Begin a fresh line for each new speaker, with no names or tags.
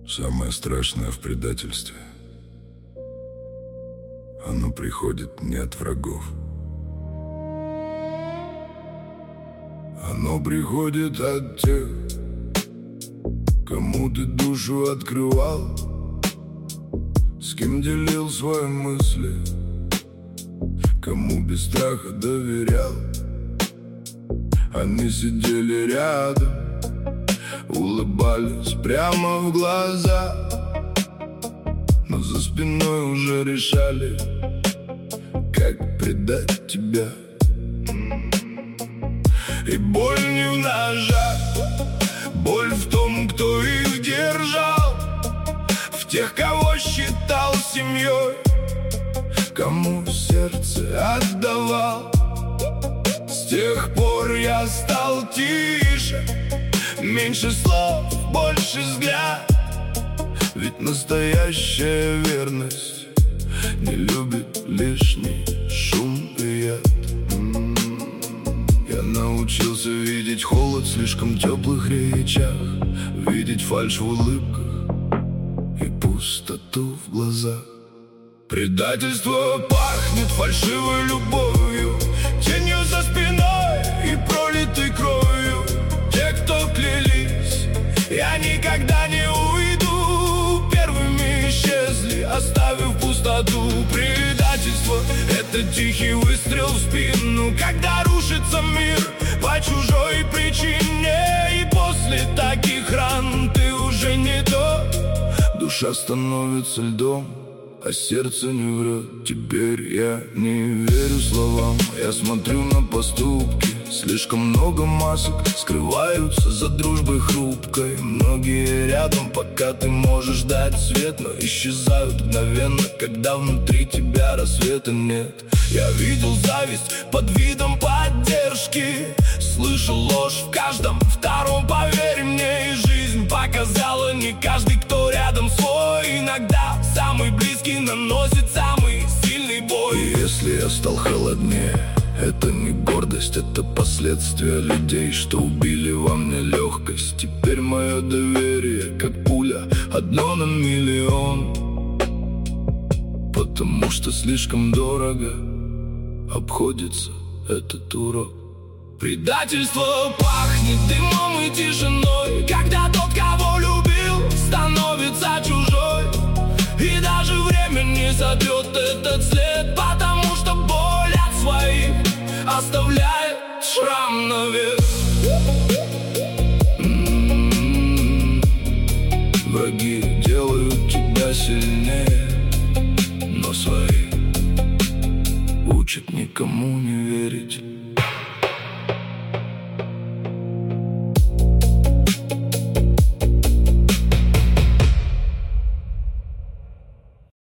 Самое страшное в предательстве — оно приходит не от врагов. Оно приходит от тех, кому ты душу открывал, с кем делил свои мысли, кому без страха доверял. Они сидели рядом, улыбались прямо в глаза, но за спиной уже решали, как предать тебя. И боль не в ножах, боль в том, кто их держал, в тех, кого считал семьей, кому сердце отдавал. С тех пор я стал тише, меньше слов, больше взгляд. Ведь настоящая верность не любит лишний шум и яд. Я научился видеть холод в слишком теплых речах, видеть фальшь в улыбках и пустоту в глазах. Предательство пахнет фальшивой любовью, тенью за спиной и пролитой кровью. Те, кто клялись, я никогда не уйду, первыми исчезли, оставив пустоту. Предательство — это тихий выстрел в спину, когда рушится мир по чужой причине. И после таких ран ты уже не тот. Душа становится льдом, а сердце не врет. Теперь я не верю словам, я смотрю на поступки. Слишком много масок скрываются за дружбой хрупкой. Многие рядом, пока ты можешь дать свет, но исчезают мгновенно, когда внутри тебя рассвета нет. Я видел зависть под видом поддержки, слышал ложь в каждом втором, поверь мне. И жизнь показала, не каждый, кто рядом свой. Иногда самый близкий наносит самый сильный бой. И если я стал холоднее, это не гордость, это последствия людей, что убили во мне легкость. Теперь мое доверие, как пуля, одно на миллион, потому что слишком дорого обходится этот урок. Предательство пахнет дымом и тишиной, когда тот, кого любил, становится чужой. И даже время не сотрет этот след, потому что боль от своих оставляет шрам навек. Враги делают тебя сильнее, но свои учат никому не верить.